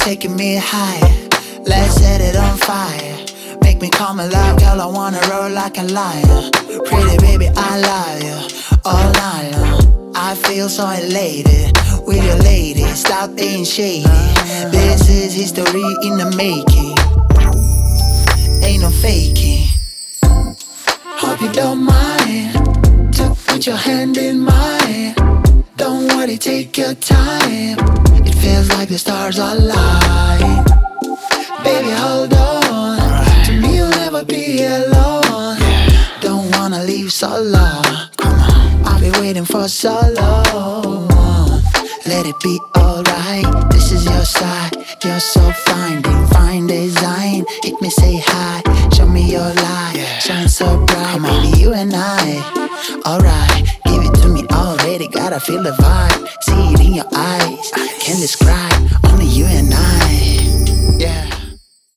taking me higher. Let's set it on fire. Make me come alive, girl, I wanna roll like a lion. Pretty baby, I love you all night long. I feel so elated with your lady, stop being shady. This is history in the making, ain't no faking. Hope you don't mind to put your hand in mine. Don't worry, take your time. It feels like the stars align. Baby, hold on. To me, you'll never be alone. Don't wanna leave so long. I've been waiting for so long. Let it be alright. This is your side. You're so fine, fine design. Hit me, say hi. Show me your light. Shine so bright, baby, you and I. Alright, give it to me already. Gotta feel the vibe. See it in your eyes. Can't describe.